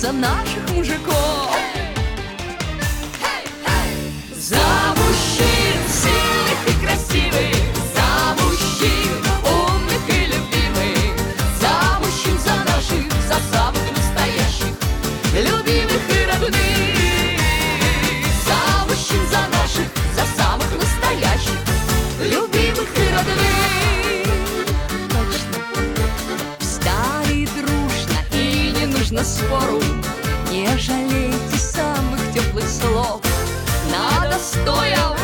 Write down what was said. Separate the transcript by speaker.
Speaker 1: за наших мужиков. За мужчин сильных и красивых, за мужчин умных и любимых, за мужчин, за наших, за самых настоящих, любимых и родных. За мужчин, за наших, за самых настоящих, любимых и родных. Точно. Встали дружно, и не нужно спору, не жалейте самых теплых слов. Надо стоя